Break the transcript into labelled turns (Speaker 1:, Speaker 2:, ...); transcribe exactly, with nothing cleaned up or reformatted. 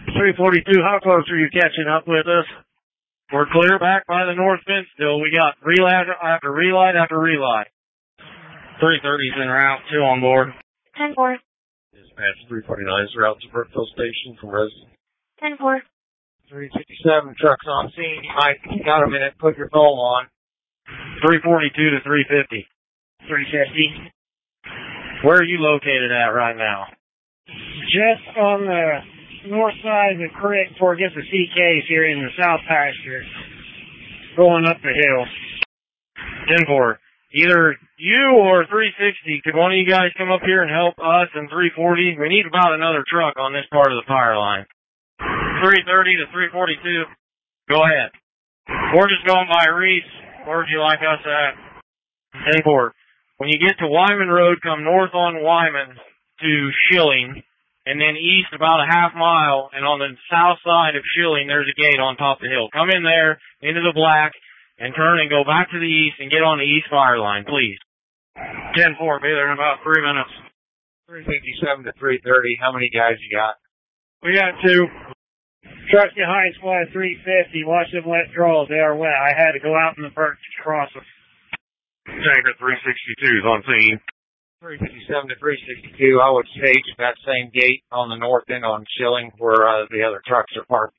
Speaker 1: three forty-two, how close are you catching up with us? We're clear back by the north fence still. We got relight after relight after relight. three thirty's en route, two on board.
Speaker 2: ten four.
Speaker 3: Dispatch three forty-nine is route to Brookville Station from resident.
Speaker 2: ten four.
Speaker 1: three fifty-seven, trucks on scene. Mike, you got a minute, put your phone on. three forty-two to three fifty.
Speaker 4: three fifty.
Speaker 1: Where are you located at right now?
Speaker 4: Just on the north side of the creek before it gets to C K's here in the south pasture. Going up the hill.
Speaker 1: ten four. Either you or three sixty, could one of you guys come up here and help us in three forty? We need about another truck on this part of the fire line. three thirty to three forty-two. Go ahead. We're just going by Reese. Where would you like us at? ten four. When you get to Wyman Road, come north on Wyman to Schilling, and then east about a half mile, and on the south side of Schilling, there's a gate on top of the hill. Come in there, into the black, and turn and go back to the east and get on the east fire line, please. ten four, be there in about three minutes.
Speaker 3: three fifty-seven to three thirty, how many guys you got?
Speaker 1: We got two.
Speaker 4: Trucks behind squad three fifty. Watch them wet draws. They are wet. I had to go out in the perch to cross them.
Speaker 1: Tanker three sixty-two is on scene.
Speaker 3: three fifty-seven to three sixty-two, I would stage that same gate on the north end on Schilling where uh, the other trucks are parked.